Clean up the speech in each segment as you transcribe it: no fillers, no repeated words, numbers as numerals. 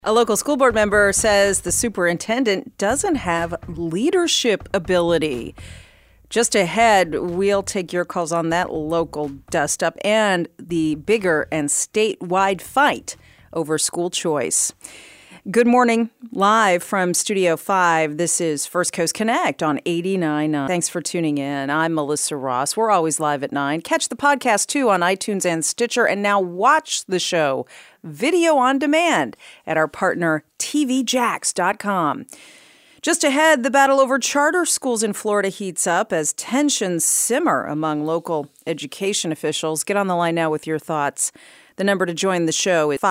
A local school board member says the superintendent doesn't have leadership ability. Just ahead, we'll take your calls on that local dust-up and the bigger and statewide fight over school choice. Good morning. Live from Studio 5, this is First Coast Connect on 89.9. Thanks for tuning in. I'm Melissa Ross. We're always live at 9. Catch the podcast, too, on iTunes and Stitcher, and now watch the show video on demand at our partner, tvjax.com. Just ahead, the battle over charter schools in Florida heats up as tensions simmer among local education officials. Get on the line now with your thoughts. The number to join the show is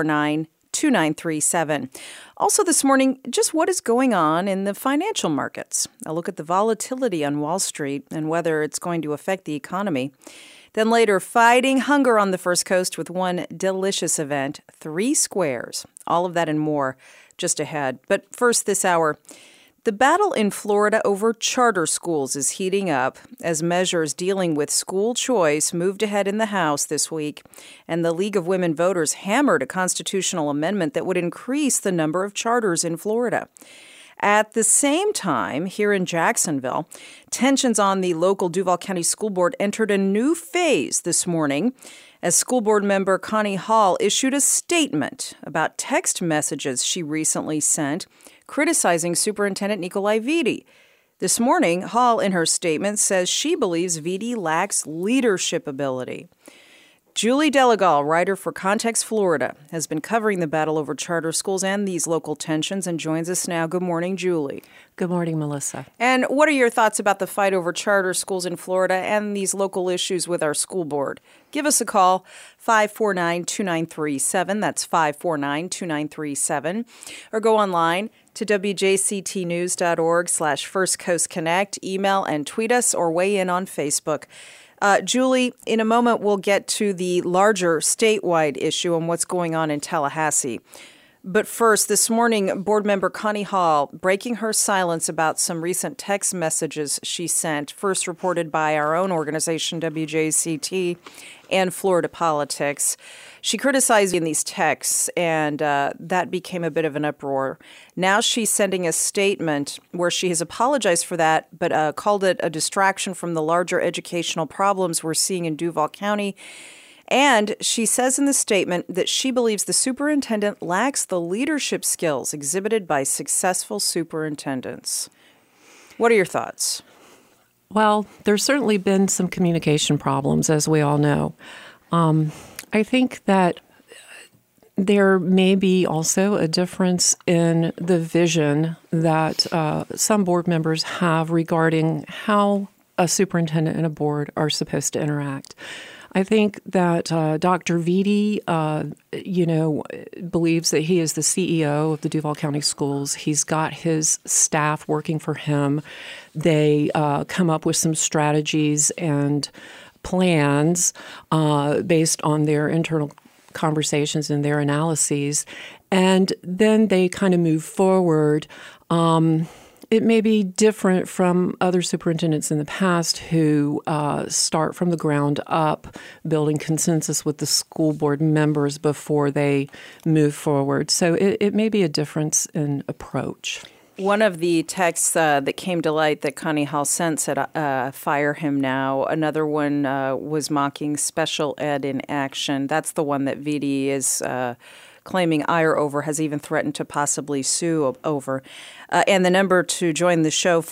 549-2937. Also this morning, just what is going on in the financial markets. A look at the volatility on Wall Street and whether it's going to affect the economy. Then later, fighting hunger on the First Coast with one delicious event, 3 Squares. All of that and more just ahead. But first this hour, the battle in Florida over charter schools is heating up as measures dealing with school choice moved ahead in the House this week, and the League of Women Voters hammered a constitutional amendment that would increase the number of charters in Florida. At the same time, here in Jacksonville, tensions on the local Duval County School Board entered a new phase this morning as school board member Connie Hall issued a statement about text messages she recently sent criticizing Superintendent Nikolai Vitti. This morning, Hall, in her statement, says she believes Vitti lacks leadership ability. Julie Delegal, writer for Context Florida, has been covering the battle over charter schools and these local tensions and joins us now. Good morning, Julie. Good morning, Melissa. And what are your thoughts about the fight over charter schools in Florida and these local issues with our school board? Give us a call, 549-2937. That's 549-2937. Or go online to wjctnews.org/First Coast Connect. Email and tweet us or weigh in on Facebook. Julie, in a moment, we'll get to the larger statewide issue and what's going on in Tallahassee. But first, this morning, board member Connie Hall breaking her silence about some recent text messages she sent, first reported by our own organization, WJCT, and Florida Politics. She criticized in these texts, and that became a bit of an uproar. Now she's sending a statement where she has apologized for that, but called it a distraction from the larger educational problems we're seeing in Duval County. And she says in the statement that she believes the superintendent lacks the leadership skills exhibited by successful superintendents. What are your thoughts? Well, there's certainly been some communication problems, as we all know. I think that there may be also a difference in the vision that some board members have regarding how a superintendent and a board are supposed to interact. I think that Dr. Vitti, believes that he is the CEO of the Duval County Schools. He's got his staff working for him. They come up with some strategies and plans based on their internal conversations and their analyses, and then they kind of move forward. It may be different from other superintendents in the past who start from the ground up, building consensus with the school board members before they move forward. So it may be a difference in approach. One of the texts that came to light that Connie Hall sent said, fire him now. Another one was mocking special ed in action. That's the one that Vitti is claiming ire over, has even threatened to possibly sue over. And the number to join the show,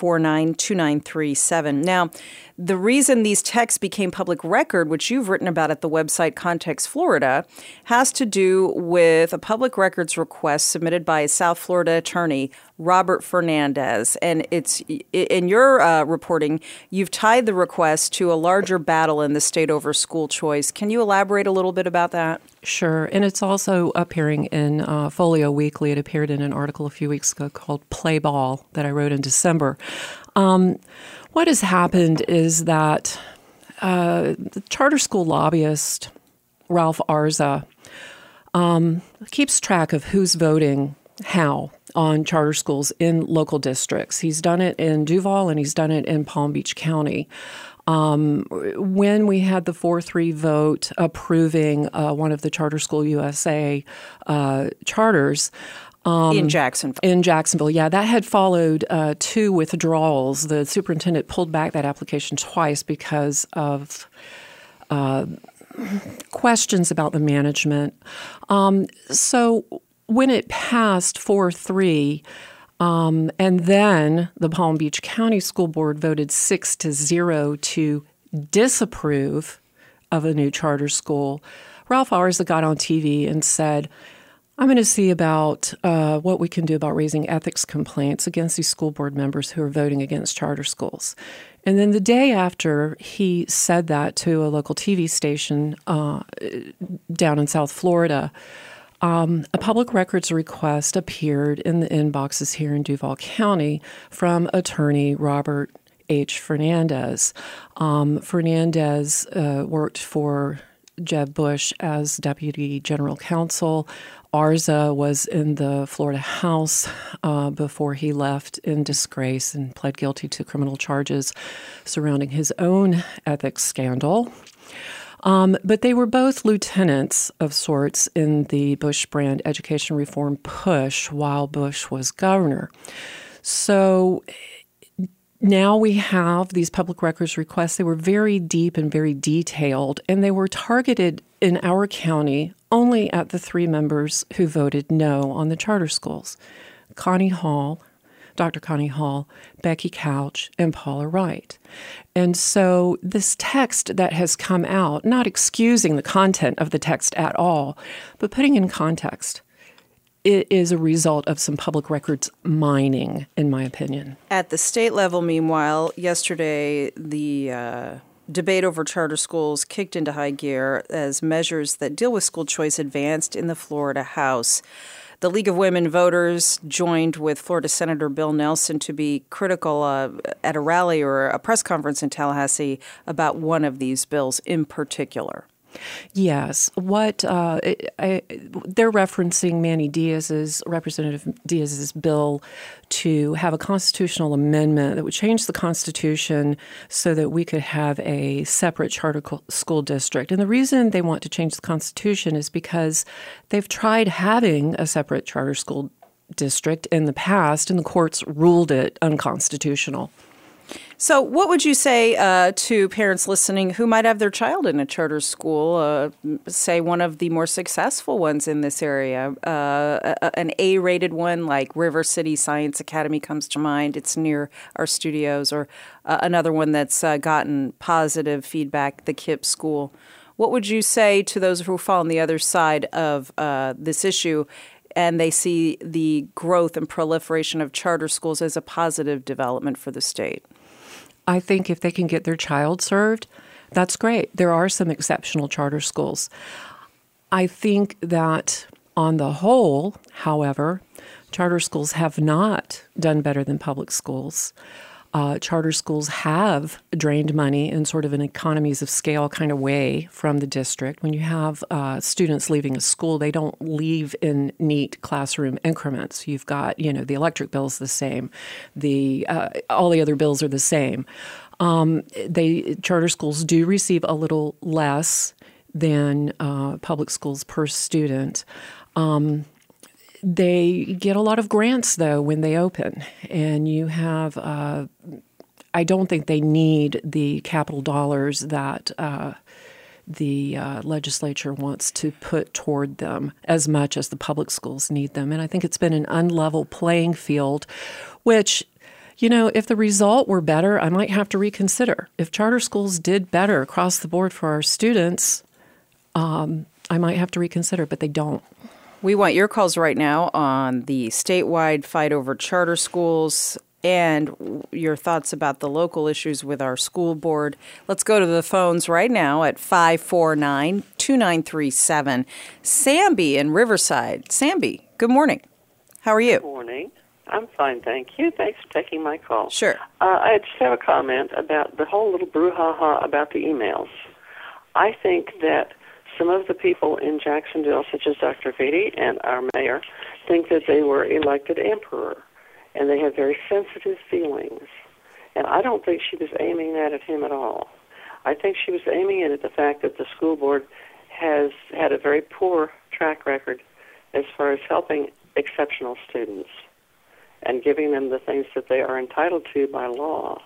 549-2937. Now, the reason these texts became public record, which you've written about at the website Context Florida, has to do with a public records request submitted by a South Florida attorney, Robert Fernandez. And it's in your reporting, you've tied the request to a larger battle in the state over school choice. Can you elaborate a little bit about that? Sure. And it's also appearing in Folio Weekly. It appeared in an article a few weeks ago called Play Ball that I wrote in December. What has happened is that the charter school lobbyist, Ralph Arza, keeps track of who's voting how on charter schools in local districts. He's done it in Duval and he's done it in Palm Beach County. When we had the 4-3 vote approving one of the Charter School USA charters, in Jacksonville. Yeah, that had followed 2 withdrawals. The superintendent pulled back that application twice because of questions about the management. So when it passed 4-3, and then the Palm Beach County School Board voted 6-0 to disapprove of a new charter school, Ralph Arza got on TV and said, I'm going to see about what we can do about raising ethics complaints against these school board members who are voting against charter schools. And then the day after he said that to a local TV station down in South Florida, a public records request appeared in the inboxes here in Duval County from attorney Robert H. Fernandez. Fernandez worked for Jeb Bush as deputy general counsel. Arza was in the Florida House before he left in disgrace and pled guilty to criminal charges surrounding his own ethics scandal. But they were both lieutenants of sorts in the Bush brand education reform push while Bush was governor. So now we have these public records requests. They were very deep and very detailed, and they were targeted in our county only at the 3 members who voted no on the charter schools: Connie Hall, Dr. Connie Hall, Becky Couch, and Paula Wright. And so this text that has come out, not excusing the content of the text at all, but putting in context, it is a result of some public records mining, in my opinion. At the state level, meanwhile, yesterday, the debate over charter schools kicked into high gear as measures that deal with school choice advanced in the Florida House. The League of Women Voters joined with Florida Senator Bill Nelson to be critical at a rally or a press conference in Tallahassee about one of these bills in particular. Yes. What they're referencing Representative Diaz's bill to have a constitutional amendment that would change the Constitution so that we could have a separate charter school district. And the reason they want to change the Constitution is because they've tried having a separate charter school district in the past, and the courts ruled it unconstitutional. So what would you say to parents listening who might have their child in a charter school, say one of the more successful ones in this area, an A-rated one like River City Science Academy comes to mind. It's near our studios, or another one that's gotten positive feedback, the KIPP School. What would you say to those who fall on the other side of this issue and they see the growth and proliferation of charter schools as a positive development for the state? I think if they can get their child served, that's great. There are some exceptional charter schools. I think that on the whole, however, charter schools have not done better than public schools. Charter schools have drained money in sort of an economies of scale kind of way from the district. When you have students leaving a school, they don't leave in neat classroom increments. You've got, the electric bill's the same. All the other bills are the same. Charter schools do receive a little less than public schools per student. They get a lot of grants, though, when they open. And you have, I don't think they need the capital dollars that the legislature wants to put toward them as much as the public schools need them. And I think it's been an unlevel playing field, which, if the result were better, I might have to reconsider. If charter schools did better across the board for our students, I might have to reconsider, but they don't. We want your calls right now on the statewide fight over charter schools and your thoughts about the local issues with our school board. Let's go to the phones right now at 549-2937. Samby in Riverside. Samby, good morning. How are you? Good morning. I'm fine, thank you. Thanks for taking my call. Sure. I just have a comment about the whole little brouhaha about the emails. I think that some of the people in Jacksonville, such as Dr. Vitti and our mayor, think that they were elected emperor, and they have very sensitive feelings. And I don't think she was aiming that at him at all. I think she was aiming it at the fact that the school board has had a very poor track record as far as helping exceptional students and giving them the things that they are entitled to by law.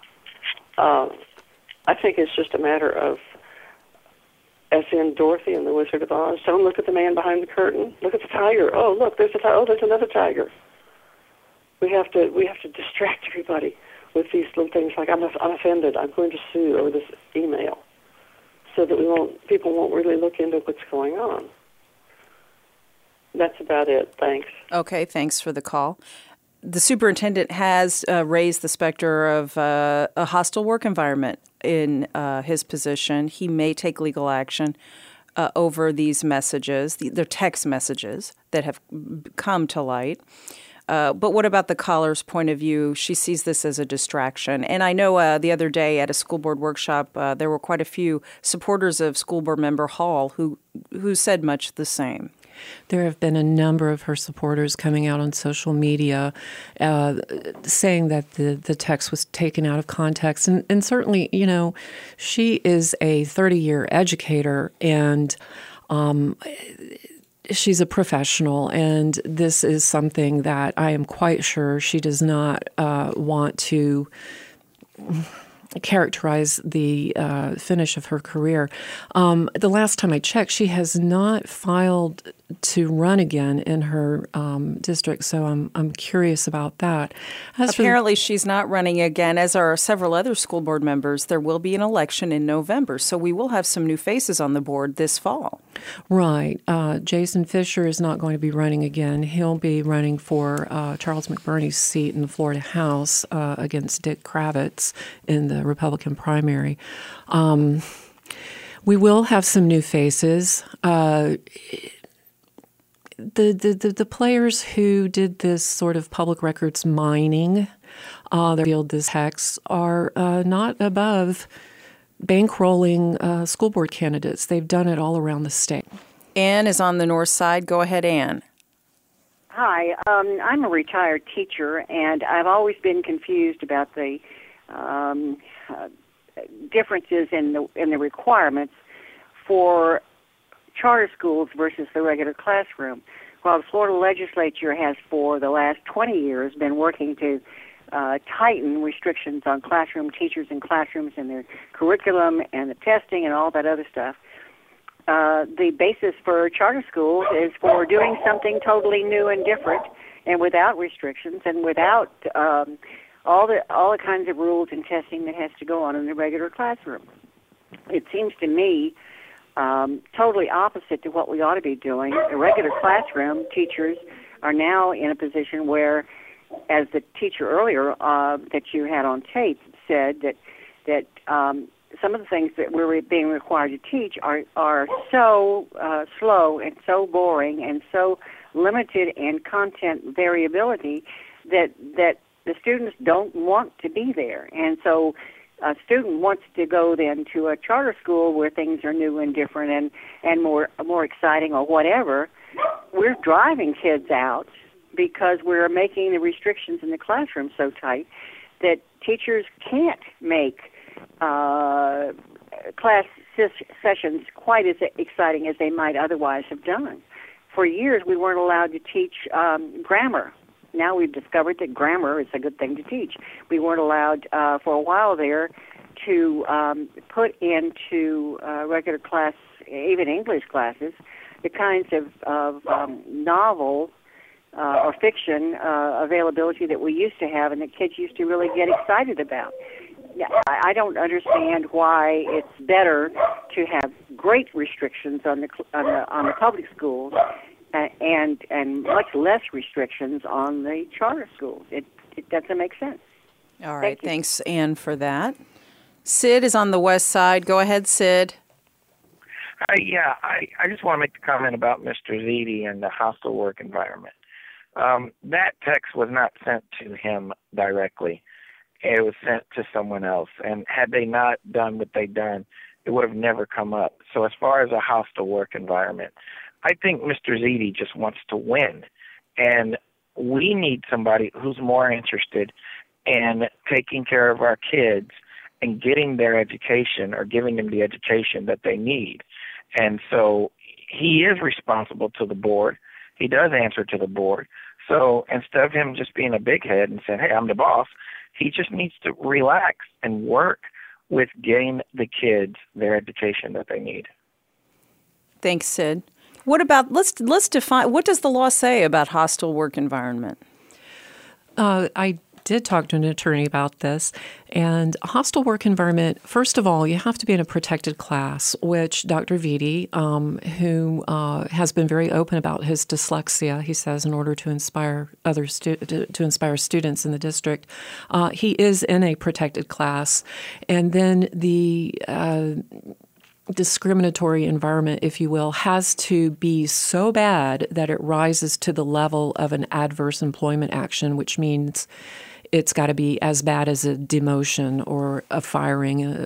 I think it's just a matter of, as in Dorothy and the Wizard of Oz, don't look at the man behind the curtain. Look at the tiger. Oh, look, there's a tiger. Oh, there's another tiger. We have to distract everybody with these little things like, I'm offended, I'm going to sue over this email, so that people won't really look into what's going on. That's about it. Thanks. Okay, thanks for the call. The superintendent has raised the specter of a hostile work environment in his position. He may take legal action over these messages, the text messages that have come to light. But what about the caller's point of view? She sees this as a distraction. And I know the other day at a school board workshop, there were quite a few supporters of school board member Hall who said much the same. There have been a number of her supporters coming out on social media saying that the text was taken out of context. And certainly, she is a 30-year educator, and she's a professional, and this is something that I am quite sure she does not want to characterize the finish of her career. The last time I checked, she has not filed to run again in her district, so I'm curious about that. Apparently, she's not running again, as are several other school board members. There will be an election in November, so we will have some new faces on the board this fall. Right. Jason Fisher is not going to be running again. He'll be running for Charles McBurney's seat in the Florida House against Dick Kravitz in the Republican primary. We will have some new faces. The players who did this sort of public records mining, that revealed this hex, are not above bankrolling school board candidates. They've done it all around the state. Ann is on the north side. Go ahead, Ann. Hi, I'm a retired teacher, and I've always been confused about the differences in the requirements for charter schools versus the regular classroom. While the Florida legislature has for the last 20 years been working to tighten restrictions on classroom teachers and classrooms and their curriculum and the testing and all that other stuff, the basis for charter schools is for doing something totally new and different and without restrictions and without all the kinds of rules and testing that has to go on in the regular classroom. It seems to me totally opposite to what we ought to be doing. The regular classroom teachers are now in a position where, as the teacher earlier that you had on tape said, that some of the things that we're being required to teach are so slow and so boring and so limited in content variability that the students don't want to be there. And so a student wants to go then to a charter school where things are new and different and more exciting or whatever. We're driving kids out because we're making the restrictions in the classroom so tight that teachers can't make class sessions quite as exciting as they might otherwise have done. For years, we weren't allowed to teach grammar. Now we've discovered that grammar is a good thing to teach. We weren't allowed for a while there to put into regular class, even English classes, the kinds of novel or fiction availability that we used to have and that kids used to really get excited about. I don't understand why it's better to have great restrictions on the public schools and much less restrictions on the charter schools. It doesn't make sense. All right. Thanks, Ann, for that. Sid is on the west side. Go ahead, Sid. I just want to make the comment about Mr. Ziti and the hostile work environment. That text was not sent to him directly. It was sent to someone else. And had they not done what they'd done, it would have never come up. So as far as a hostile work environment, I think Mr. Ziti just wants to win. And we need somebody who's more interested and taking care of our kids and getting their education or giving them the education that they need. And so he is responsible to the board. He does answer to the board. So instead of him just being a big head and saying, hey, I'm the boss, he just needs to relax and work with getting the kids their education that they need. Thanks, Sid. What about, let's define, what does the law say about hostile work environment? I did talk to an attorney about this, and a hostile work environment, first of all, you have to be in a protected class, which Dr. Vitti, who has been very open about his dyslexia, he says, in order to inspire to inspire students in the district, he is in a protected class. And then the discriminatory environment, if you will, has to be so bad that it rises to the level of an adverse employment action, which means it's got to be as bad as a demotion or a firing.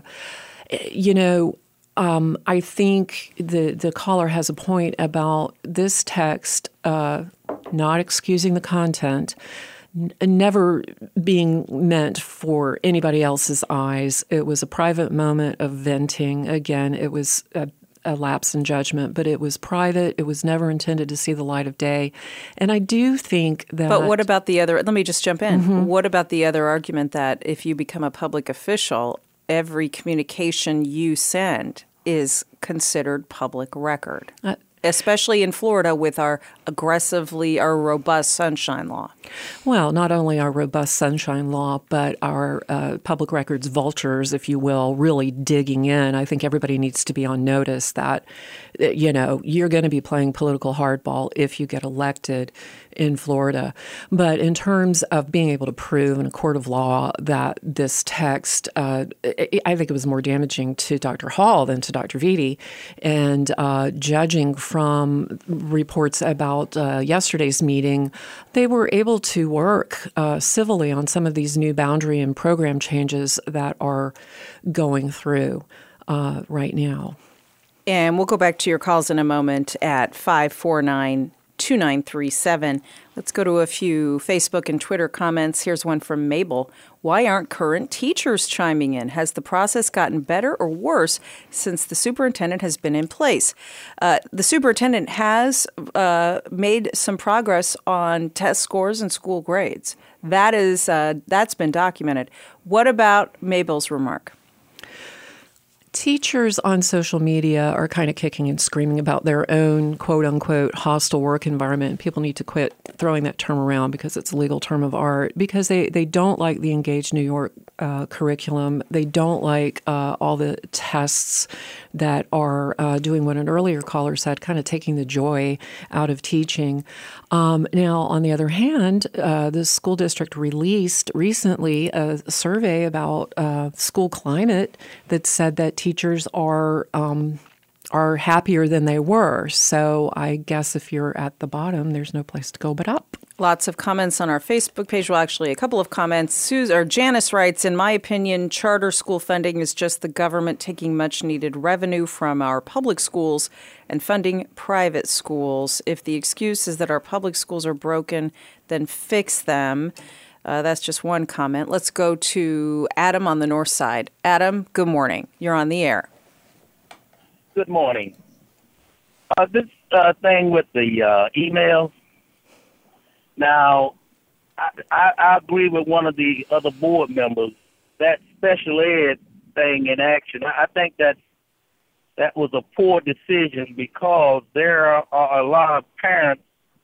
I think the caller has a point about this text not excusing the content, never being meant for anybody else's eyes. It was a private moment of venting. Again, it was a lapse in judgment, but it was private. It was never intended to see the light of day. And I do think that... But what about the other... Let me just jump in. Mm-hmm. What about the other argument that if you become a public official, every communication you send is considered public record? Especially in Florida with our robust sunshine law. Well, not only our robust sunshine law, but our public records vultures, if you will, really digging in. I think everybody needs to be on notice that, you're going to be playing political hardball if you get elected in Florida. But in terms of being able to prove in a court of law that this text, I think it was more damaging to Dr. Hall than to Dr. Vitti. And judging from reports about yesterday's meeting, they were able to work civilly on some of these new boundary and program changes that are going through right now. And we'll go back to your calls in a moment at 549-2937. Let's go to a few Facebook and Twitter comments. Here's one from Mabel. Why aren't current teachers chiming in? Has the process gotten better or worse since the superintendent has been in place? The superintendent has made some progress on test scores and school grades. That's been documented. What about Mabel's remark? Teachers on social media are kind of kicking and screaming about their own quote-unquote hostile work environment. People need to quit throwing that term around because it's a legal term of art, because they don't like the Engage New York curriculum. They don't like all the tests that are doing what an earlier caller said, kind of taking the joy out of teaching. Now, on the other hand, the school district released recently a survey about school climate that said that teachers are happier than they were. So I guess if you're at the bottom, there's no place to go but up. Lots of comments on our Facebook page. Well, actually, a couple of comments. Janice writes, in my opinion, charter school funding is just the government taking much-needed revenue from our public schools and funding private schools. If the excuse is that our public schools are broken, then fix them. That's just one comment. Let's go to Adam on the north side. Adam, good morning. You're on the air. Good morning. This thing with the email. Now, I agree with one of the other board members. That special ed thing in action, I think that was a poor decision because there are a lot of parents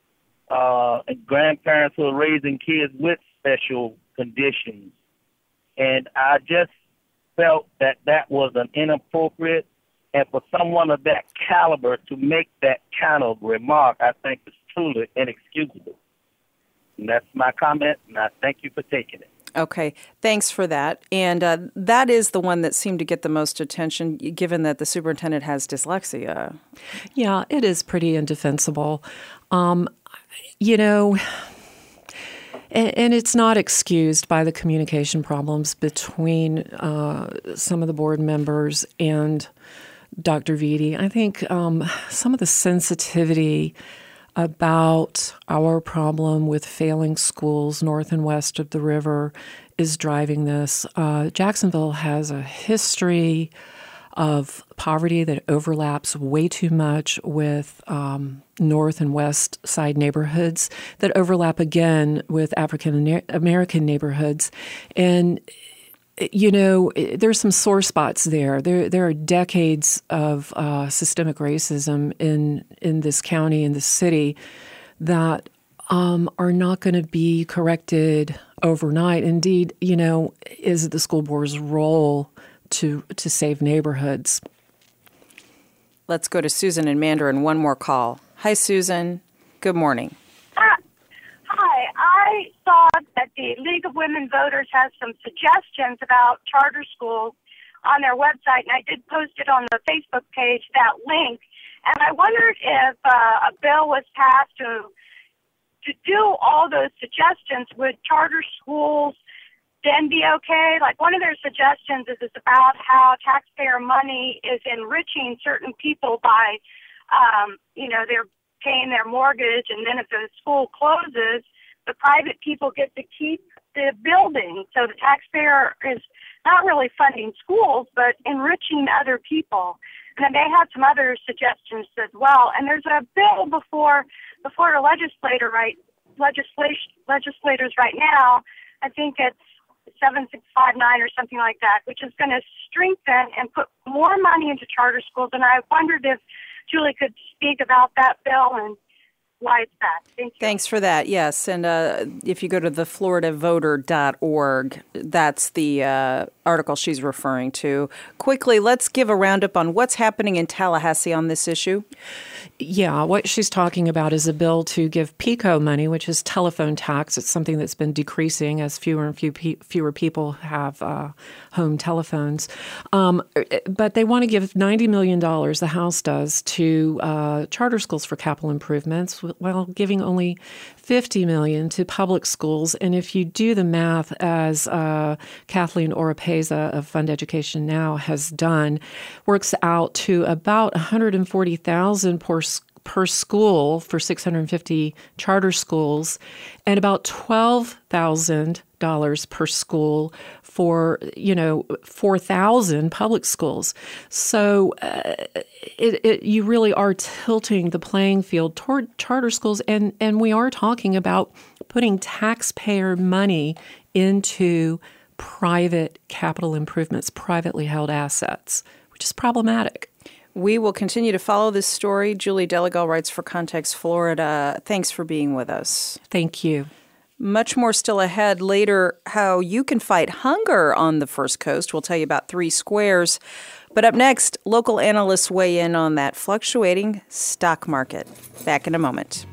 and grandparents who are raising kids with special conditions. And I just felt that was an inappropriate, and for someone of that caliber to make that kind of remark, I think is truly inexcusable. And that's my comment, and I thank you for taking it. Okay, thanks for that. And that is the one that seemed to get the most attention, given that the superintendent has dyslexia. Yeah, it is pretty indefensible. And it's not excused by the communication problems between some of the board members and Dr. Vitti. I think some of the sensitivity about our problem with failing schools north and west of the river is driving this. Jacksonville has a history of poverty that overlaps way too much with north and west side neighborhoods that overlap again with African American neighborhoods. And, there's some sore spots there. There are decades of systemic racism in this county, in this city, that are not going to be corrected overnight. Indeed, is the school board's role to save neighborhoods. Let's go to Susan in Mandarin. One more call. Hi, Susan. Good morning. Hi. I saw that the League of Women Voters has some suggestions about charter schools on their website, and I did post it on the Facebook page, that link. And I wondered if a bill was passed to do all those suggestions. Would charter schools then be okay? Like, one of their suggestions is about how taxpayer money is enriching certain people by, they're paying their mortgage, and then if the school closes, the private people get to keep the building. So the taxpayer is not really funding schools, but enriching other people. And then they had some other suggestions as well. And there's a bill before the legislators right now. I think it's 7659 or something like that, which is going to strengthen and put more money into charter schools. And I wondered if Julie could speak about that bill and why it's that. Thank you. Thanks for that. Yes, and if you go to thefloridavoter.org, that's the article she's referring to. Quickly, let's give a roundup on what's happening in Tallahassee on this issue. Yeah, what she's talking about is a bill to give PICO money, which is telephone tax. It's something that's been decreasing as fewer and fewer people have home telephones. But they want to give $90 million, the House does, to charter schools for capital improvements, while giving only $50 million to public schools. And if you do the math, as Kathleen Oropeza of Fund Education Now has done, works out to about $140,000 per school for 650 charter schools, and about $12,000 per school for 4,000 public schools. So you really are tilting the playing field toward charter schools, and we are talking about putting taxpayer money into private capital improvements, privately held assets, which is problematic. We will continue to follow this story. Julie Delegal writes for Context Florida. Thanks for being with us. Thank you. Much more still ahead. Later, how you can fight hunger on the First Coast. We'll tell you about 3 squares. But up next, local analysts weigh in on that fluctuating stock market. Back in a moment.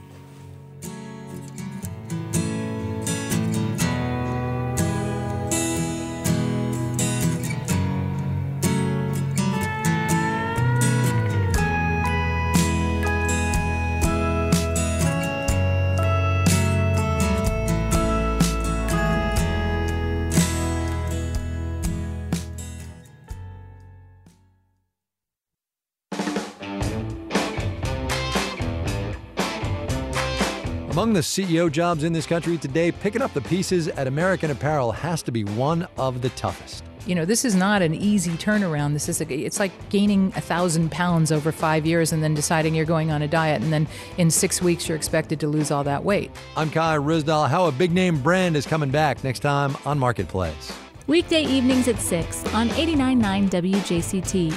Among the CEO jobs in this country today, picking up the pieces at American Apparel has to be one of the toughest. This is not an easy turnaround. It's like gaining 1,000 pounds over 5 years and then deciding you're going on a diet, and then in 6 weeks you're expected to lose all that weight. I'm Kai Ryssdal. How a big name brand is coming back next time on Marketplace. Weekday evenings at 6 on 89.9 WJCT.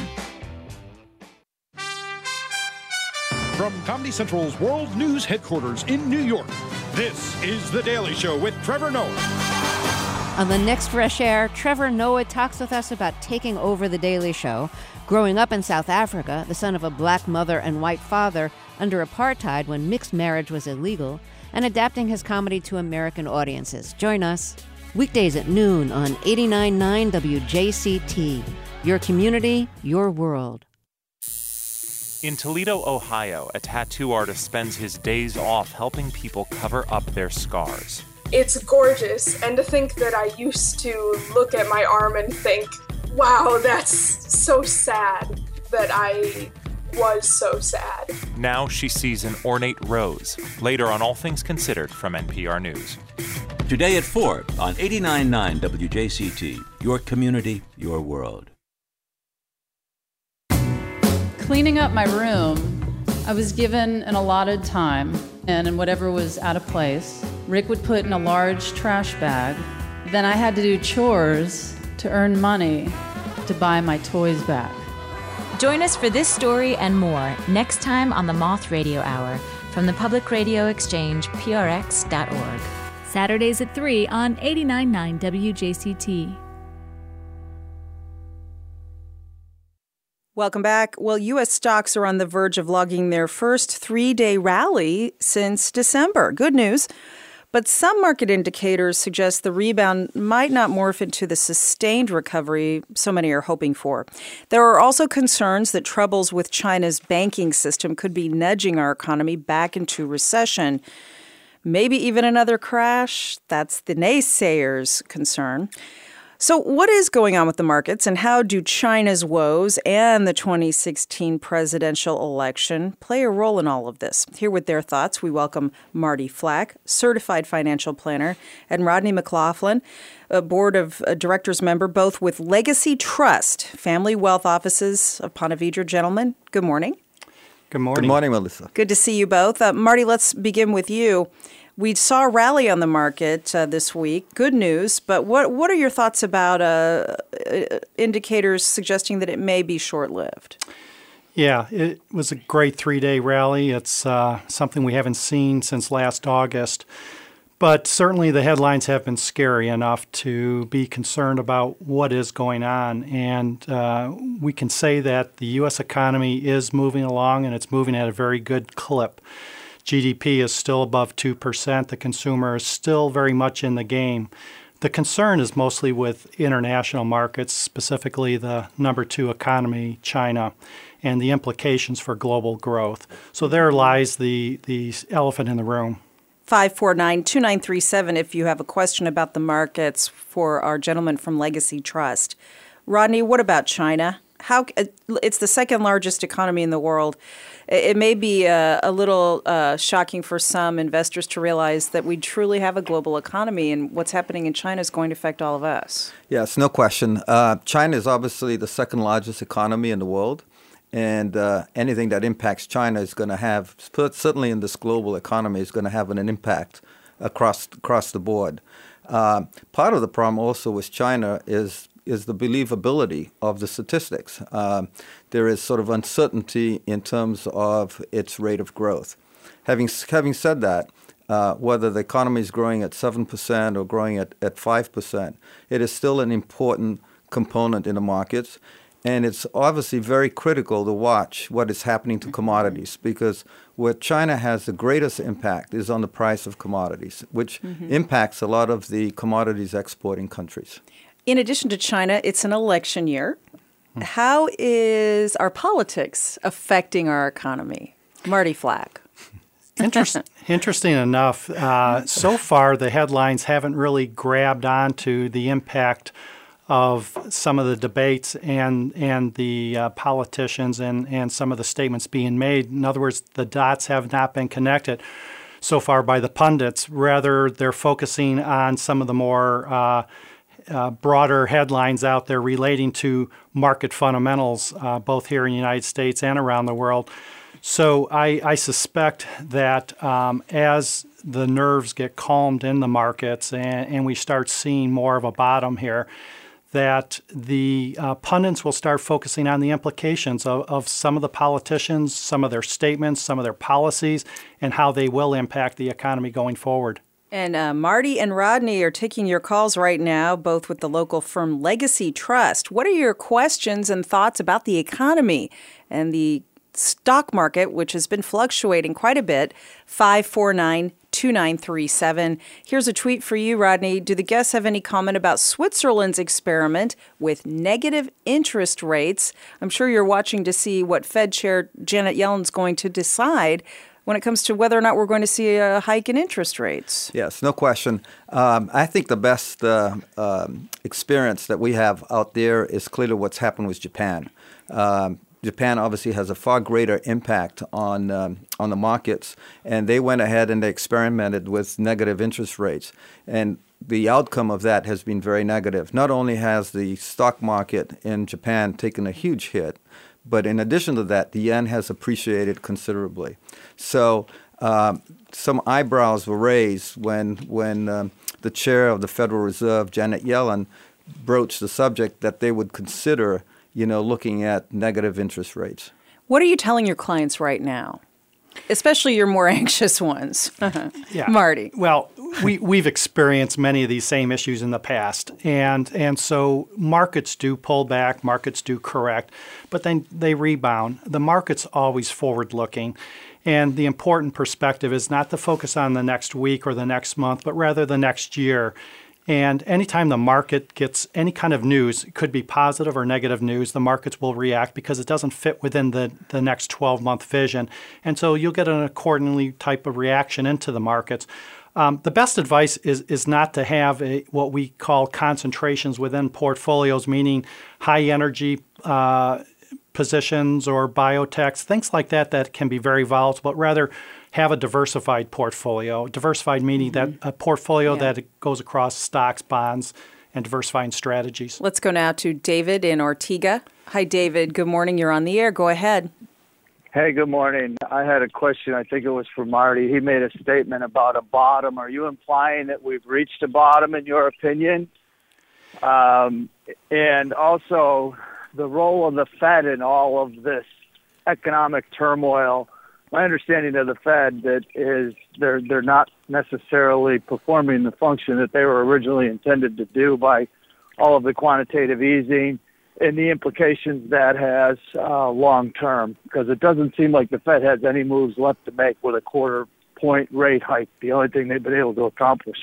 From Comedy Central's World News headquarters in New York, this is The Daily Show with Trevor Noah. On the next Fresh Air, Trevor Noah talks with us about taking over The Daily Show, growing up in South Africa, the son of a black mother and white father under apartheid when mixed marriage was illegal, and adapting his comedy to American audiences. Join us weekdays at noon on 89.9 WJCT. Your community, your world. In Toledo, Ohio, a tattoo artist spends his days off helping people cover up their scars. It's gorgeous, and to think that I used to look at my arm and think, wow, that's so sad that I was so sad. Now she sees an ornate rose. Later on All Things Considered from NPR News. Today at 4 on 89.9 WJCT, your community, your world. Cleaning up my room, I was given an allotted time, and in whatever was out of place, Rick would put in a large trash bag. Then I had to do chores to earn money to buy my toys back. Join us for this story and more next time on the Moth Radio Hour from the Public Radio Exchange, prx.org. Saturdays at 3 on 89.9 WJCT. Welcome back. Well, U.S. stocks are on the verge of logging their first 3-day rally since December. Good news. But some market indicators suggest the rebound might not morph into the sustained recovery so many are hoping for. There are also concerns that troubles with China's banking system could be nudging our economy back into recession. Maybe even another crash. That's the naysayers' concern. So what is going on with the markets, and how do China's woes and the 2016 presidential election play a role in all of this? Here with their thoughts, we welcome Marty Flack, certified financial planner, and Rodney McLaughlin, a board of directors member, both with Legacy Trust, family wealth offices of Ponte Vedra. Gentlemen, good morning. Good morning. Good morning, Melissa. Good to see you both. Marty, let's begin with you. We saw a rally on the market this week. Good news, but what are your thoughts about indicators suggesting that it may be short-lived? Yeah, it was a great 3-day rally. It's something we haven't seen since last August. But certainly the headlines have been scary enough to be concerned about what is going on. And we can say that the U.S. economy is moving along, and it's moving at a very good clip. GDP is still above 2%. The consumer is still very much in the game. The concern is mostly with international markets, specifically the number 2 economy, China, and the implications for global growth. So there lies the elephant in the room. 549-2937 if you have a question about the markets for our gentleman from Legacy Trust. Rodney, what about China? It's the second largest economy in the world. It may be a little shocking for some investors to realize that we truly have a global economy, and what's happening in China is going to affect all of us. Yes, no question. China is obviously the second largest economy in the world, and anything that impacts China is going to have, certainly in this global economy, is going to have an impact across the board. Part of the problem also with China is the believability of the statistics. There is sort of uncertainty in terms of its rate of growth. Having said that, whether the economy is growing at 7% or growing at 5%, it is still an important component in the markets. And it's obviously very critical to watch what is happening to commodities, because where China has the greatest impact is on the price of commodities, which impacts a lot of the commodities exporting countries. In addition to China, it's an election year. How is our politics affecting our economy? Marty Flack. Interesting enough, so far the headlines haven't really grabbed onto the impact of some of the debates and the politicians and some of the statements being made. In other words, the dots have not been connected so far by the pundits. Rather, they're focusing on some of the more broader headlines out there relating to market fundamentals, both here in the United States and around the world. So I suspect that as the nerves get calmed in the markets and we start seeing more of a bottom here, that the pundits will start focusing on the implications of some of the politicians, some of their statements, some of their policies, and how they will impact the economy going forward. And Marty and Rodney are taking your calls right now, both with the local firm Legacy Trust. What are your questions and thoughts about the economy and the stock market, which has been fluctuating quite a bit? 549-2937. Here's a tweet for you, Rodney. Do the guests have any comment about Switzerland's experiment with negative interest rates? I'm sure you're watching to see what Fed Chair Janet Yellen's going to decide when it comes to whether or not we're going to see a hike in interest rates. Yes, no question. I think the best experience that we have out there is clearly what's happened with Japan. Japan obviously has a far greater impact on the markets, and they went ahead and they experimented with negative interest rates. And the outcome of that has been very negative. Not only has the stock market in Japan taken a huge hit, but in addition to that, the yen has appreciated considerably. So some eyebrows were raised when the chair of the Federal Reserve, Janet Yellen, broached the subject that they would consider, looking at negative interest rates. What are you telling your clients right now? Especially your more anxious ones. Yeah. Marty. Well, we've experienced many of these same issues in the past. And so markets do pull back, markets do correct, but then they rebound. The market's always forward-looking. And the important perspective is not to focus on the next week or the next month, but rather the next year. And anytime the market gets any kind of news, it could be positive or negative news, the markets will react because it doesn't fit within the next 12-month vision. And so you'll get an accordingly type of reaction into the markets. The best advice is not to have what we call concentrations within portfolios, meaning high energy positions or biotechs, things like that can be very volatile, but rather have a diversified portfolio. Diversified meaning that a portfolio that goes across stocks, bonds, and diversifying strategies. Let's go now to David in Ortega. Hi, David. Good morning. You're on the air. Go ahead. Hey, good morning. I had a question. I think it was for Marty. He made a statement about a bottom. Are you implying that we've reached a bottom in your opinion? And also the role of the Fed in all of this economic turmoil. My understanding of the Fed that is they're not necessarily performing the function that they were originally intended to do by all of the quantitative easing and the implications that has long term, because it doesn't seem like the Fed has any moves left to make with a quarter-point rate hike, the only thing they've been able to accomplish.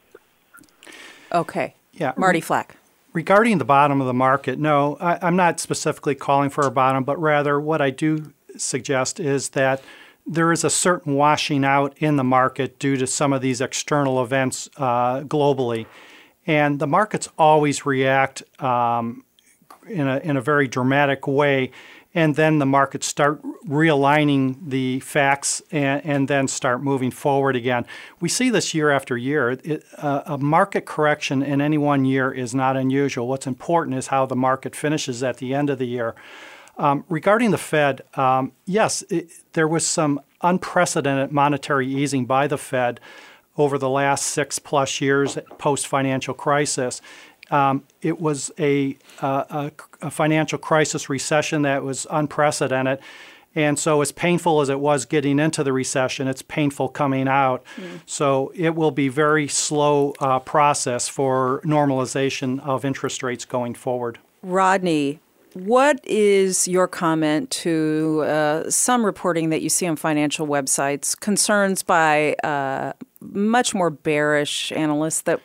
Okay. Yeah. Marty Flack. Regarding the bottom of the market, no, I'm not specifically calling for a bottom, but rather what I do suggest is that there is a certain washing out in the market due to some of these external events globally. And the markets always react in a very dramatic way, and then the markets start realigning the facts and then start moving forward again. We see this year after year. A market correction in any one year is not unusual. What's important is how the market finishes at the end of the year. Regarding the Fed, yes, there was some unprecedented monetary easing by the Fed over the last 6+ years post-financial crisis. It was a financial crisis recession that was unprecedented. And so as painful as it was getting into the recession, it's painful coming out. So it will be very slow process for normalization of interest rates going forward. Rodney, what is your comment to some reporting that you see on financial websites, concerns by much more bearish analysts that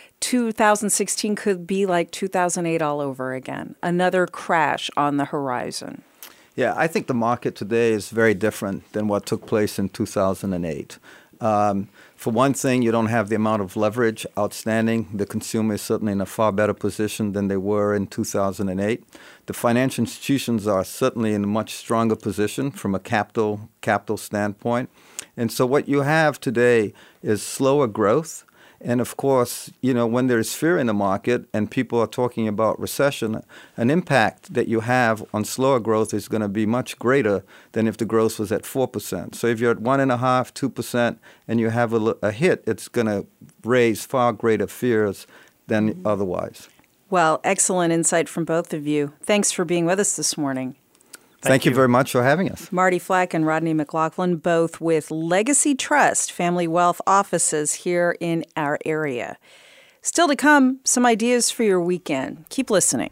2016 could be like 2008 all over again, another crash on the horizon? Yeah, I think the market today is very different than what took place in 2008. For one thing, you don't have the amount of leverage outstanding. The consumer is certainly in a far better position than they were in 2008. The financial institutions are certainly in a much stronger position from a capital standpoint. And so what you have today is slower growth. And of course, when there's fear in the market and people are talking about recession, an impact that you have on slower growth is going to be much greater than if the growth was at 4%. So if you're at 1.5%, 2%, and you have a hit, it's going to raise far greater fears than otherwise. Well, excellent insight from both of you. Thanks for being with us this morning. Thank you very much for having us. Marty Flack and Rodney McLaughlin, both with Legacy Trust Family Wealth offices here in our area. Still to come, some ideas for your weekend. Keep listening.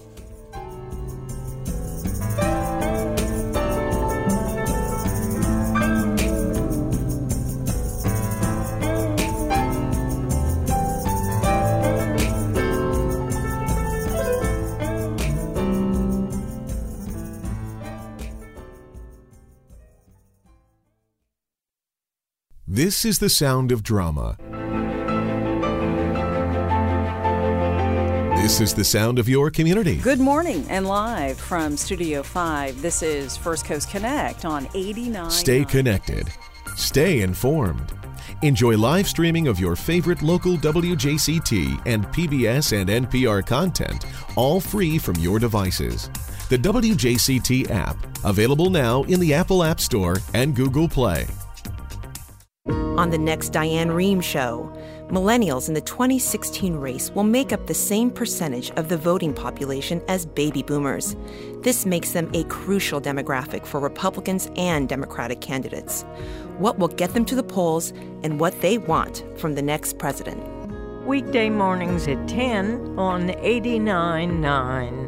This is the sound of drama. This is the sound of your community. Good morning, and live from Studio 5, this is First Coast Connect on 89. Stay connected. Stay informed. Enjoy live streaming of your favorite local WJCT and PBS and NPR content, all free from your devices. The WJCT app, available now in the Apple App Store and Google Play. On the next Diane Rehm Show, millennials in the 2016 race will make up the same percentage of the voting population as baby boomers. This makes them a crucial demographic for Republicans and Democratic candidates. What will get them to the polls and what they want from the next president. Weekday mornings at 10 on 89.9.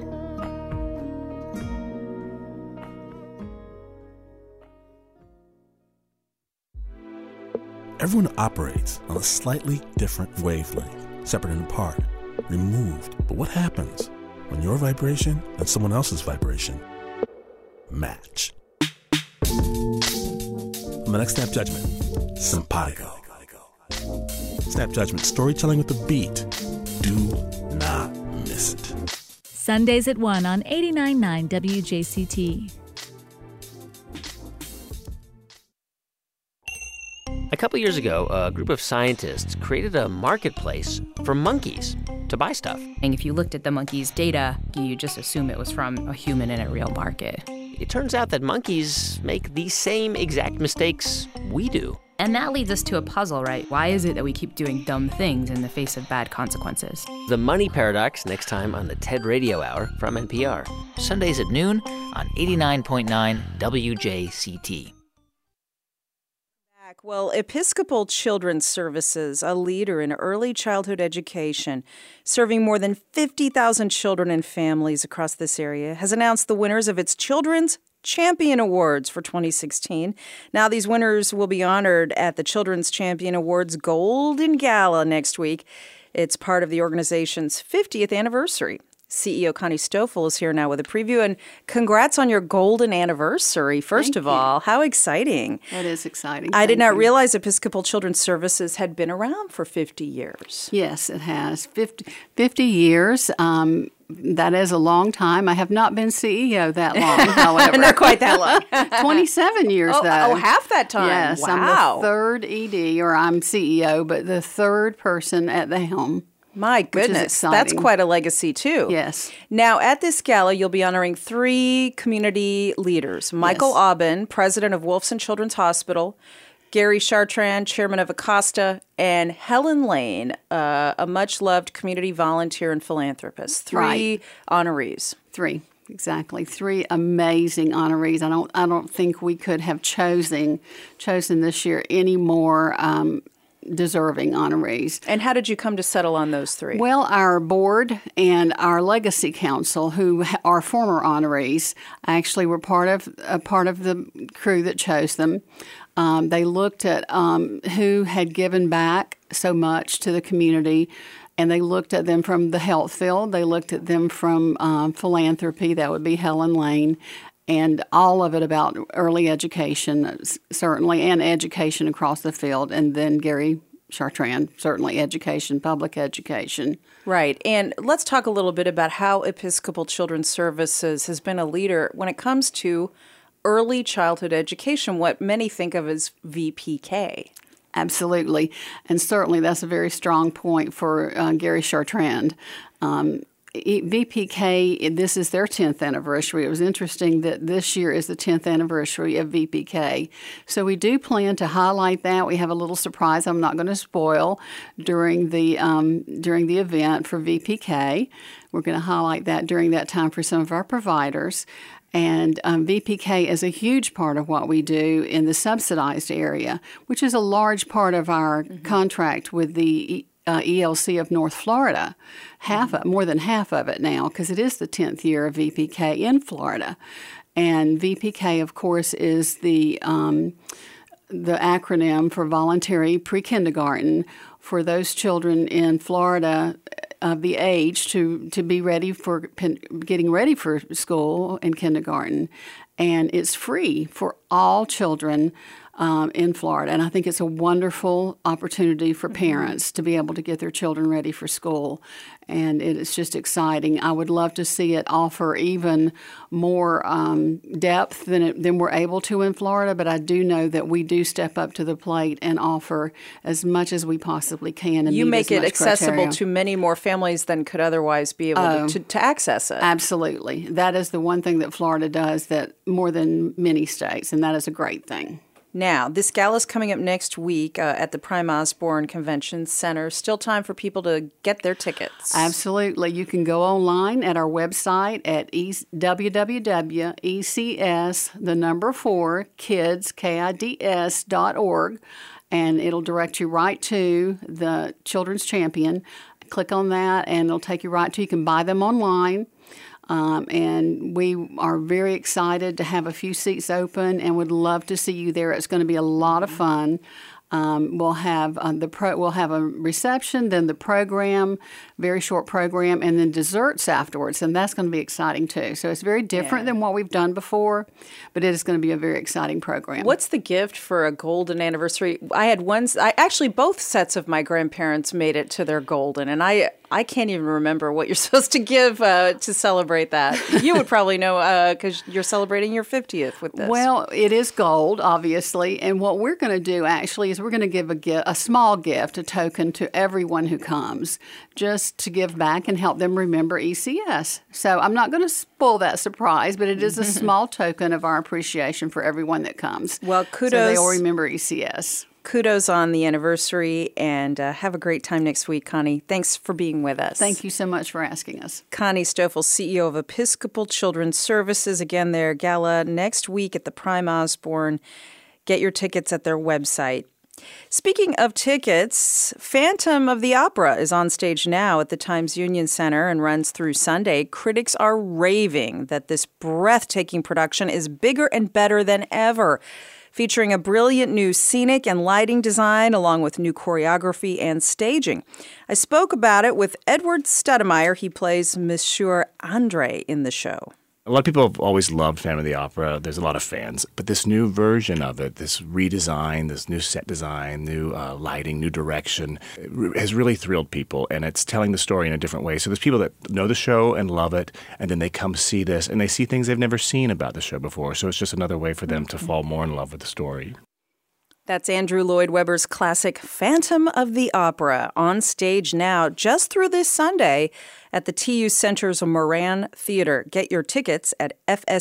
Everyone operates on a slightly different wavelength, separate and apart, removed. But what happens when your vibration and someone else's vibration match? On the next Snap Judgment, Simpatico. Snap Judgment, storytelling with a beat. Do not miss it. Sundays at 1 on 89.9 WJCT. A couple years ago, a group of scientists created a marketplace for monkeys to buy stuff. And if you looked at the monkey's data, you just assume it was from a human in a real market. It turns out that monkeys make the same exact mistakes we do. And that leads us to a puzzle, right? Why is it that we keep doing dumb things in the face of bad consequences? The Money Paradox next time on the TED Radio Hour from NPR. Sundays at noon on 89.9 WJCT. Well, Episcopal Children's Services, a leader in early childhood education, serving more than 50,000 children and families across this area, has announced the winners of its Children's Champion Awards for 2016. Now, these winners will be honored at the Children's Champion Awards Golden Gala next week. It's part of the organization's 50th anniversary. CEO Connie Stoffel is here now with a preview, and congrats on your golden anniversary, first of all. How exciting. That is exciting. I did not realize Episcopal Children's Services had been around for 50 years. Yes, it has. 50 years. That is a long time. I have not been CEO that long, however. Not quite that long. 27 years, though. Oh, half that time. Yes, wow. I'm the third ED, or I'm CEO, but the third person at the helm. My goodness, that's quite a legacy, too. Yes. Now, at this gala, you'll be honoring 3 community leaders. Michael Aubin, president of Wolfson Children's Hospital, Gary Chartrand, chairman of Acosta, and Helen Lane, a much-loved community volunteer and philanthropist. 3 honorees. 3. Exactly. 3 amazing honorees. I don't think we could have chosen this year any more deserving honorees. And how did you come to settle on those 3? Well, our board and our legacy council, who are former honorees, actually were part of the crew that chose them. They looked at who had given back so much to the community, and they looked at them from the health field. They looked at them from philanthropy. That would be Helen Lane. And all of it about early education, certainly, and education across the field. And then Gary Chartrand, certainly education, public education. Right. And let's talk a little bit about how Episcopal Children's Services has been a leader when it comes to early childhood education, what many think of as VPK. Absolutely. And certainly that's a very strong point for Gary Chartrand. VPK, this is their 10th anniversary. It was interesting that this year is the 10th anniversary of VPK. So we do plan to highlight that. We have a little surprise I'm not going to spoil during the event for VPK. We're going to highlight that during that time for some of our providers. And VPK is a huge part of what we do in the subsidized area, which is a large part of our contract with the ELC of North Florida, more than half of it now, because it is the 10th year of VPK in Florida. And VPK, of course, is the acronym for voluntary pre-kindergarten for those children in Florida of the age to be ready for getting ready for school and kindergarten. And it's free for all children in Florida. And I think it's a wonderful opportunity for parents to be able to get their children ready for school. And it is just exciting. I would love to see it offer even more depth than we're able to in Florida, but I do know that we do step up to the plate and offer as much as we possibly can. And you make it accessible criteria. to many more families than could otherwise be able to access it. Absolutely. That is the one thing that Florida does that more than many states, and that is a great thing. Now, this gala is coming up next week at the Prime Osborne Convention Center. Still time for people to get their tickets. Absolutely. You can go online at our website at www.ecs4kids.org, and it'll direct you right to the Children's Champion. Click on that, and it'll take you right to, you can buy them online. And we are very excited to have a few seats open and would love to see you there. It's going to be a lot of fun. We'll have we'll have a reception, then the program, very short program, and then desserts afterwards, and that's going to be exciting too. So it's very different than what we've done before, but it is going to be a very exciting program. What's the gift for a golden anniversary? Actually both sets of my grandparents made it to their golden, and I can't even remember what you're supposed to give to celebrate that. You would probably know because you're celebrating your 50th with this. Well, it is gold, obviously, and what we're going to do actually is we're going to give a small gift, a token to everyone who comes, just to give back and help them remember ECS. So I'm not going to spoil that surprise, but it is a small token of our appreciation for everyone that comes. Well, kudos. So they all remember ECS. Kudos on the anniversary, and have a great time next week, Connie. Thanks for being with us. Thank you so much for asking us. Connie Stoffel, CEO of Episcopal Children's Services. Again, their gala next week at the Prime Osborne. Get your tickets at their website. Speaking of tickets, Phantom of the Opera is on stage now at the Times Union Center and runs through Sunday. Critics are raving that this breathtaking production is bigger and better than ever, featuring a brilliant new scenic and lighting design along with new choreography and staging. I spoke about it with Edward Studemeyer. He plays Monsieur Andre in the show. A lot of people have always loved Phantom of the Opera. There's a lot of fans. But this new version of it, this redesign, this new set design, new lighting, new direction, has really thrilled people. And it's telling the story in a different way. So there's people that know the show and love it, and then they come see this, and they see things they've never seen about the show before. So it's just another way for them to fall more in love with the story. That's Andrew Lloyd Webber's classic Phantom of the Opera, on stage now just through this Sunday at the TU Center's Moran Theater. Get your tickets at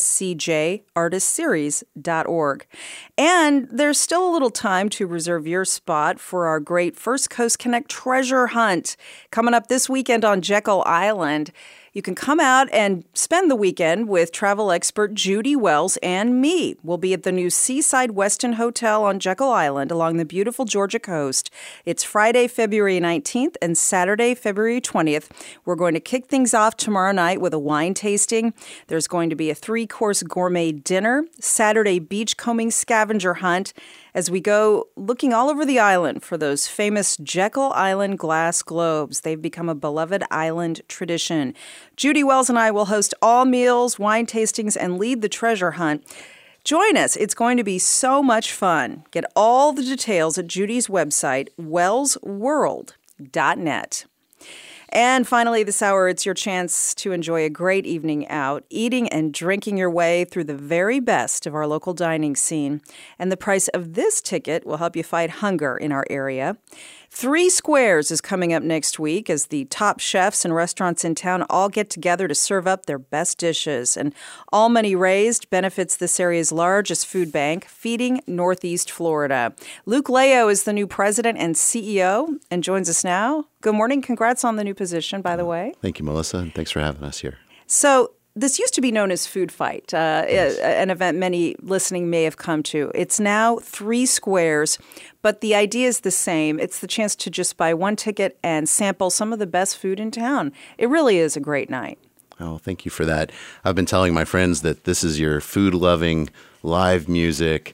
fscjartistseries.org. And there's still a little time to reserve your spot for our great First Coast Connect treasure hunt coming up this weekend on Jekyll Island. You can come out and spend the weekend with travel expert Judy Wells and me. We'll be at the new Seaside Westin Hotel on Jekyll Island along the beautiful Georgia coast. It's Friday, February 19th and Saturday, February 20th. We're going to kick things off tomorrow night with a wine tasting. There's going to be a 3-course gourmet dinner, Saturday beachcombing scavenger hunt, as we go looking all over the island for those famous Jekyll Island glass globes. They've become a beloved island tradition. Judy Wells and I will host all meals, wine tastings, and lead the treasure hunt. Join us. It's going to be so much fun. Get all the details at Judy's website, wellsworld.net. And finally, this hour, it's your chance to enjoy a great evening out, eating and drinking your way through the very best of our local dining scene. And the price of this ticket will help you fight hunger in our area. 3 Squares is coming up next week as the top chefs and restaurants in town all get together to serve up their best dishes. And all money raised benefits this area's largest food bank, Feeding Northeast Florida. Luke Leo is the new president and CEO and joins us now. Good morning. Congrats on the new position, by the way. Thank you, Melissa, and thanks for having us here. So this used to be known as Food Fight, an event many listening may have come to. It's now 3 Squares, but the idea is the same. It's the chance to just buy one ticket and sample some of the best food in town. It really is a great night. Oh, thank you for that. I've been telling my friends that this is your food-loving, live music,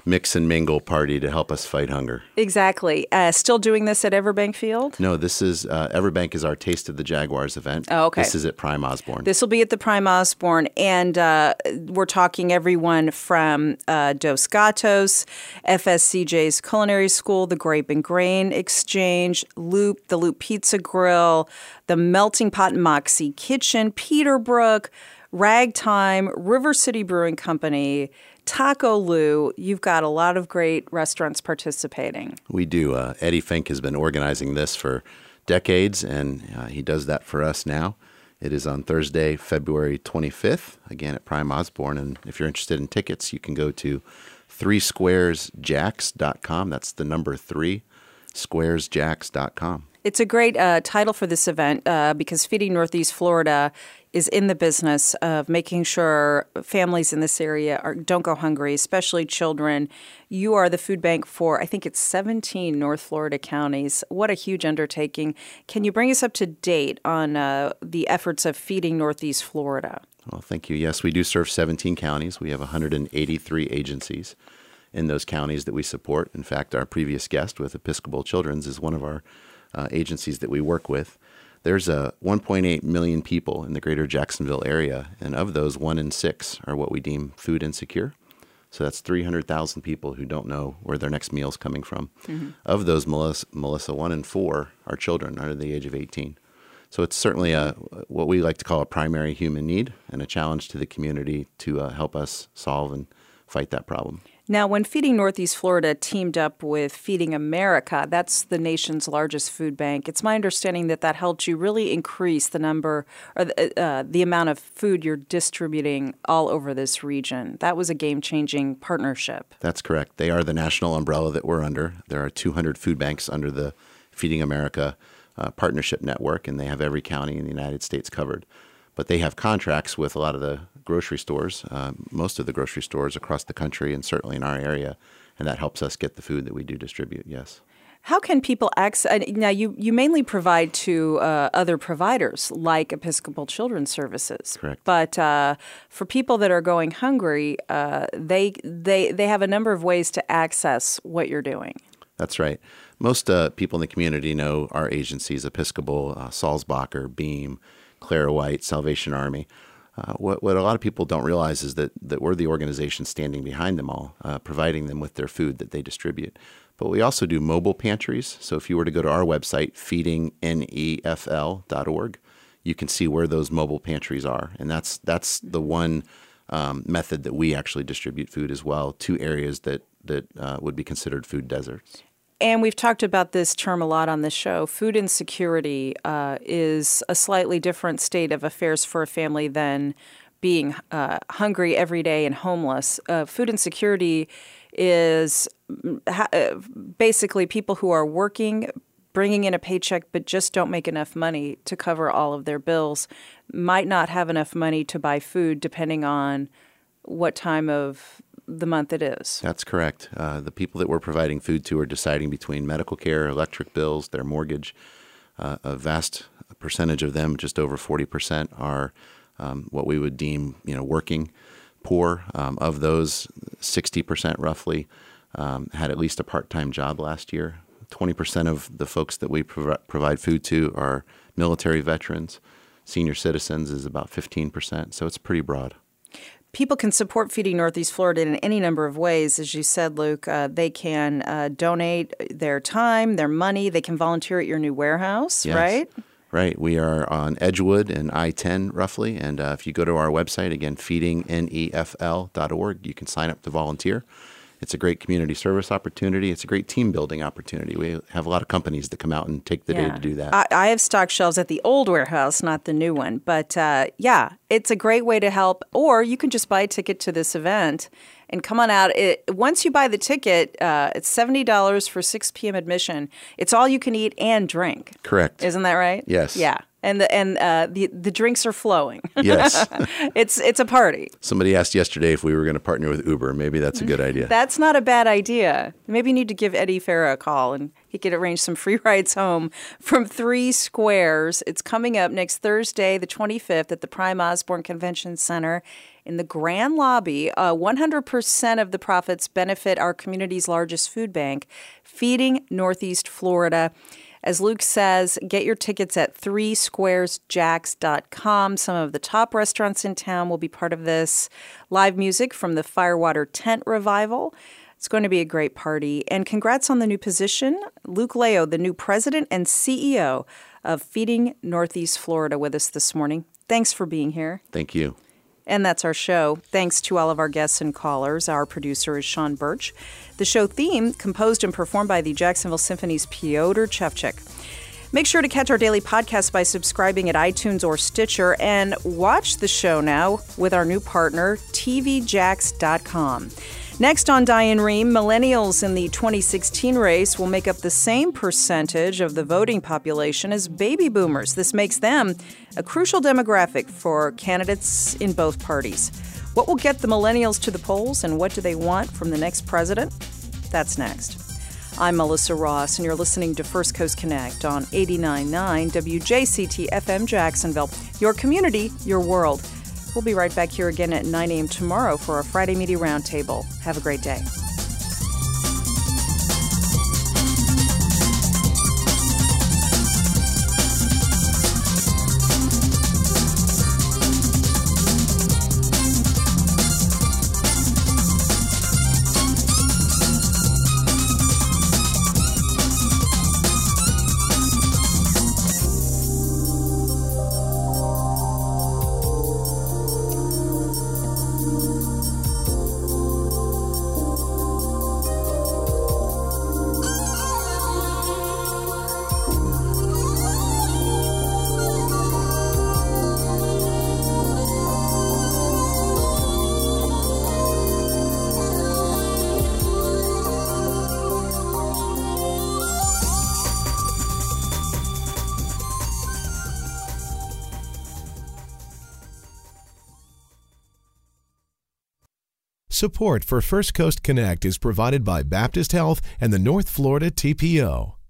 mix and mingle party to help us fight hunger. Exactly. Still doing this at Everbank Field? No, this is Everbank is our Taste of the Jaguars event. Oh, okay. This is at Prime Osborne. This will be at the Prime Osborne, and we're talking everyone from Dos Gatos, FSCJ's Culinary School, the Grape and Grain Exchange, Loop, the Loop Pizza Grill, the Melting Pot and Moxie Kitchen, Peterbrook, Ragtime, River City Brewing Company, Taco Lou. You've got a lot of great restaurants participating. We do. Eddie Fink has been organizing this for decades, and he does that for us now. It is on Thursday, February 25th, again at Prime Osborne. And if you're interested in tickets, you can go to 3squaresjacks.com. That's the number 3, squaresjacks.com. It's a great title for this event because Feeding Northeast Florida is in the business of making sure families in this area don't go hungry, especially children. You are the food bank for, I think it's 17 North Florida counties. What a huge undertaking. Can you bring us up to date on the efforts of Feeding Northeast Florida? Well, thank you. Yes, we do serve 17 counties. We have 183 agencies in those counties that we support. In fact, our previous guest with Episcopal Children's is one of our agencies that we work with. There's 1.8 million people in the greater Jacksonville area, and of those, 1 in 6 are what we deem food insecure. So that's 300,000 people who don't know where their next meal is coming from. Mm-hmm. Of those, Melissa, 1 in 4 are children under the age of 18. So it's certainly what we like to call a primary human need and a challenge to the community to help us solve and fight that problem. Now, when Feeding Northeast Florida teamed up with Feeding America, that's the nation's largest food bank, it's my understanding that helped you really increase the number or the amount of food you're distributing all over this region. That was a game-changing partnership. That's correct. They are the national umbrella that we're under. There are 200 food banks under the Feeding America partnership network, and they have every county in the United States covered. But they have contracts with a lot of the grocery stores, most of the grocery stores across the country and certainly in our area, and that helps us get the food that we do distribute, yes. How can people access? Now, you mainly provide to other providers like Episcopal Children's Services. Correct. But for people that are going hungry, they have a number of ways to access what you're doing. That's right. Most people in the community know our agencies, Episcopal, Salzbacher, Beam, Clara White, Salvation Army. What a lot of people don't realize is that we're the organization standing behind them all, providing them with their food that they distribute. But we also do mobile pantries. So if you were to go to our website, feedingnefl.org, you can see where those mobile pantries are. And that's the one method that we actually distribute food as well to areas that would be considered food deserts. And we've talked about this term a lot on the show. Food insecurity is a slightly different state of affairs for a family than being hungry every day and homeless. Food insecurity is basically people who are working, bringing in a paycheck, but just don't make enough money to cover all of their bills, might not have enough money to buy food depending on what time of the month it is. That's correct. The people that we're providing food to are deciding between medical care, electric bills, their mortgage. A vast percentage of them, just over 40%, are what we would deem, working poor. Of those, 60% roughly had at least a part-time job last year. 20% of the folks that we provide food to are military veterans. Senior citizens is about 15%, so it's pretty broad. People can support Feeding Northeast Florida in any number of ways. As you said, Luke, they can donate their time, their money. They can volunteer at your new warehouse, yes. Right? Right. We are on Edgewood and I-10 roughly. And if you go to our website, again, feedingnefl.org, you can sign up to volunteer. It's a great community service opportunity. It's a great team building opportunity. We have a lot of companies that come out and take the day to do that. I have stocked shelves at the old warehouse, not the new one. But it's a great way to help. Or you can just buy a ticket to this event and come on out. Once you buy the ticket, it's $70 for 6 p.m. admission. It's all you can eat and drink. Correct. Isn't that right? Yes. Yeah. And the drinks are flowing. Yes. It's a party. Somebody asked yesterday if we were going to partner with Uber. Maybe that's a good idea. That's not a bad idea. Maybe you need to give Eddie Farah a call, and he could arrange some free rides home from 3 Squares. It's coming up next Thursday, the 25th, at the Prime Osborne Convention Center in the Grand Lobby. 100% of the profits benefit our community's largest food bank, Feeding Northeast Florida. As Luke says, get your tickets at 3squaresjacks.com. Some of the top restaurants in town will be part of this. Live music from the Firewater Tent Revival. It's going to be a great party. And congrats on the new position. Luke Leo, the new president and CEO of Feeding Northeast Florida, with us this morning. Thanks for being here. Thank you. And that's our show. Thanks to all of our guests and callers. Our producer is Sean Birch. The show theme, composed and performed by the Jacksonville Symphony's Piotr Chevchik. Make sure to catch our daily podcast by subscribing at iTunes or Stitcher, and watch the show now with our new partner, TVJax.com. Next on Diane Rehm, millennials in the 2016 race will make up the same percentage of the voting population as baby boomers. This makes them a crucial demographic for candidates in both parties. What will get the millennials to the polls, and what do they want from the next president? That's next. I'm Melissa Ross, and you're listening to First Coast Connect on 89.9 WJCT FM Jacksonville. Your community, your world. We'll be right back here again at 9 a.m. tomorrow for our Friday Media Roundtable. Have a great day. Support for First Coast Connect is provided by Baptist Health and the North Florida TPO.